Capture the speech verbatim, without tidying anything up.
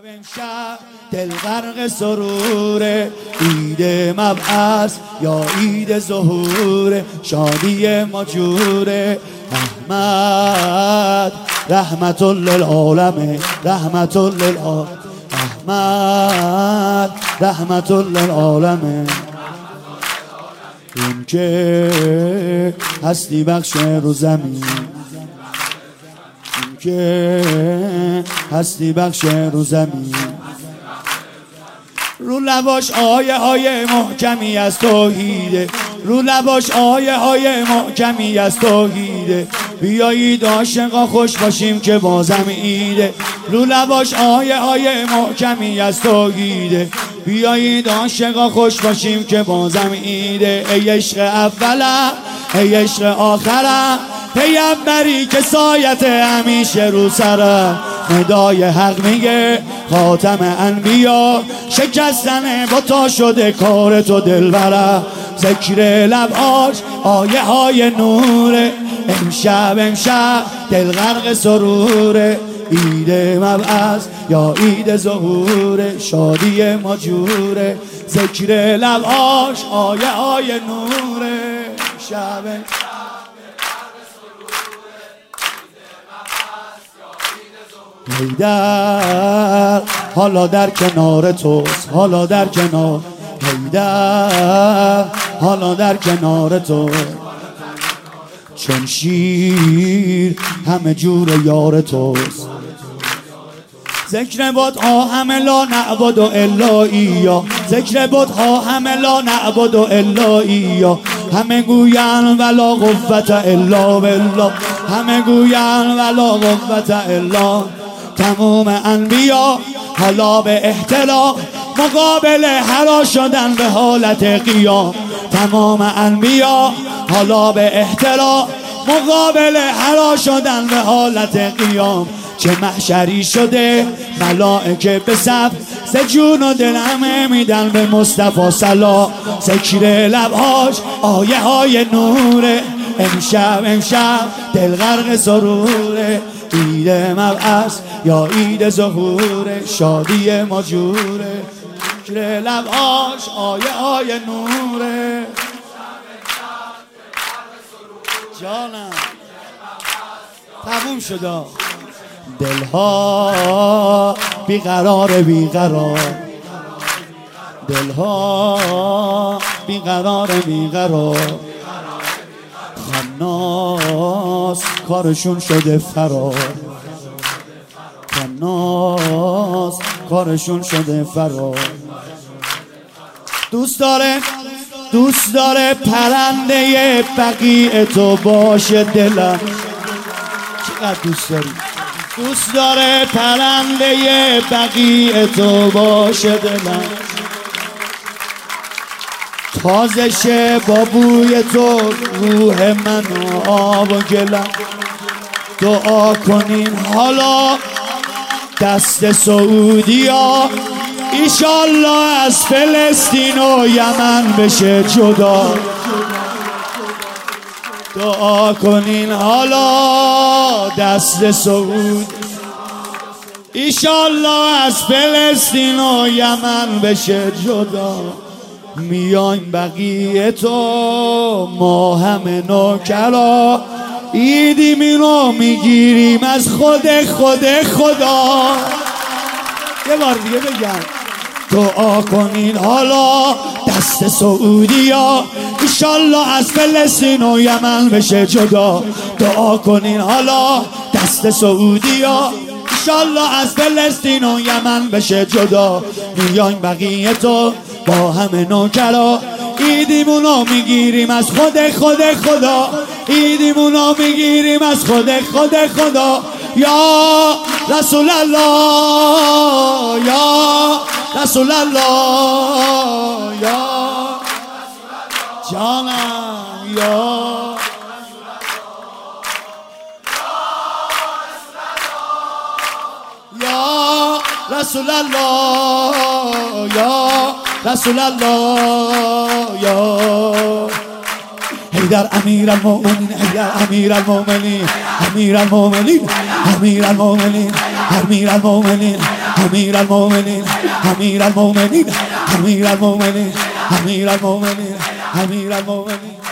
امشب دل غرق سرور عید مبعث یا عید ظهور شادی مجور احمد رحمت للعالمین رحمت للعالمین احمد رحمت للعالمین این که هستی بخش رو زمین این که هستی بخش رو زمین رو لباش آیه های محکمی از توحیده رو لباش آیه های محکمی از توحیده بیایید عاشقا خوش باشیم که بازم عیده رو لباش آیه های محکمی از توحیده بیایید عاشقا خوش باشیم که بازم عیده ای عشق اوله ای عشق آخره پیامبری که سایت همیشه رو سره ندای حق میگه خاتم انبیا شکستن بتا شده کار تو دلبره ذکر لباش آیه های نوره امشب امشب دل غرق سروره عید مبعث یا عید ظهور شادی مجوره ذکر لباش آیه های نوره امشب حیدر حالا در کنار توست حالا در کنار حیدر حالا در کنار تو چون شیر همه جور یار توست ذکر بود ها همه لا نعبد الا ایا ذکر بود ها همه لا نعبد الا ایا همه گوین ولا قوت الا بالله همه گوین ولا قوت الا تمام انبیا حالا به احتلا مقابل هرا شدن به حالت قیام تمام انبیا حالا به احتلا مقابل هرا شدن به حالت قیام چه محشری شده ملائکه به صف سجون و دل همه میدن به مصطفی سلام ذکر لبهاش آیه های نوره امشب امشب دل غرق سروره عید مبعث یا عید ظهور شادی مجوره ذکر لبهاش آیه های نوره جانم تموم شده دلها بیقرار بیقرار دلها بیقرار بیقرار خناس کارشون شده فرار خناس کارشون شده فرار دوست داره دوست داره پرنده بقیع تو باشه دلم چقدر دوست داری دوست داره پرنده بقیع تو باشه دلم تازشه با بوی تو روح من و آب و گلم دعا کنین حالا دست سعودیا ایشالله از فلسطین و یمن بشه جدا دعا کنین حالا دست سعود ایشالله از فلسطین و یمن بشه جدا میایم بقیه تو ما همه نوکرا عیدیم اینو میگیریم از خود خود خدا یه بار دیگه بگم دعا کنین حالا دست سعودیا ایشالله از فلسطین و یمن بشه جدا دعا کنین حالا دست سعودیا ایشالله از فلسطین و یمن بشه جدا میایم بقیه تو با همه نوکرا عیدیمونو میگیریم از خود خود خدا عیدیمونو میگیریم از خود خود خدا یا رسول الله یا رسول الله یا جانم یا یا رسول الله یا رسول الله یا حیدر امیر المؤمنین حیدر امیر المؤمنین امیر المؤمنین امیر المؤمنین امیر المؤمنین امیر المؤمنین امیر المؤمنین امیر المؤمنین امیر المؤمنین امیر المؤمنین